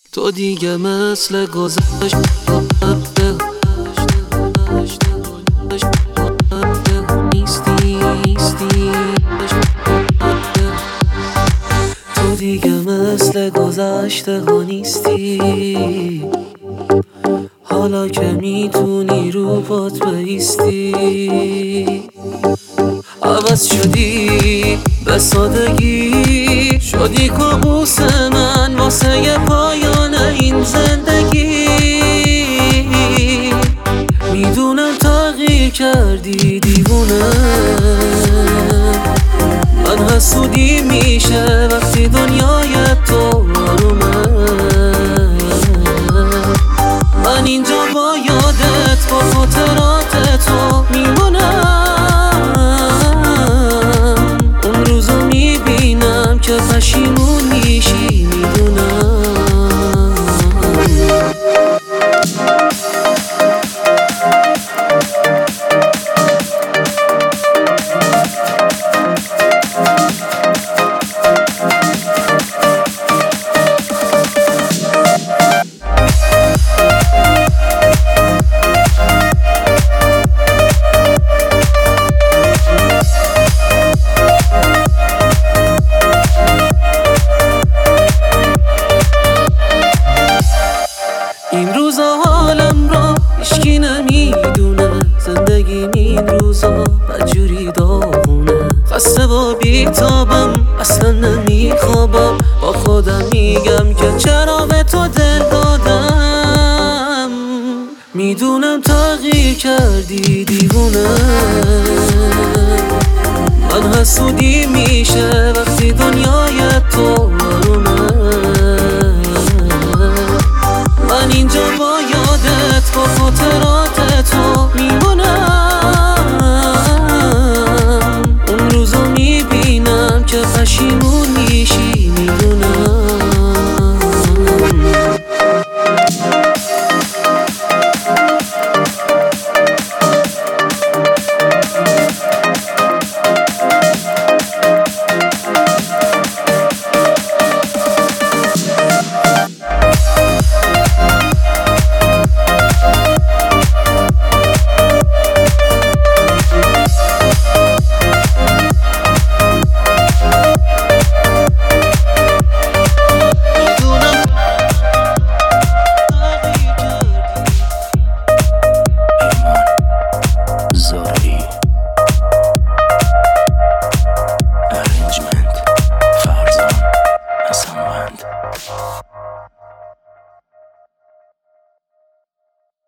تو دیگه مثل گذشته نیستی، تو دیگه مثل گذشته ها نیستی. حالا که میتونی رو پات بایستی، عوض شدی به سادگی، شدی کابوس من واسه پایان این زندگی. میدونم تغییر کردی دیوونه، من حسودی میشه وقتی دنیای تو آرومه. من اینجا با یادت، با خاطرات تو میمونم. اون روزو میبینم که پشیمون میشی، میدونم. این روزا حالم را هیچکی نمیدونه، زندگیم این روزا بدجوری داغونه. خسته و بیتابم، اصلا نمیخوابم، با خودم میگم که چرا به تو دل دادم. میدونم تغییر کردی دیوونه، من حسودی میشه وقتی دنیای تو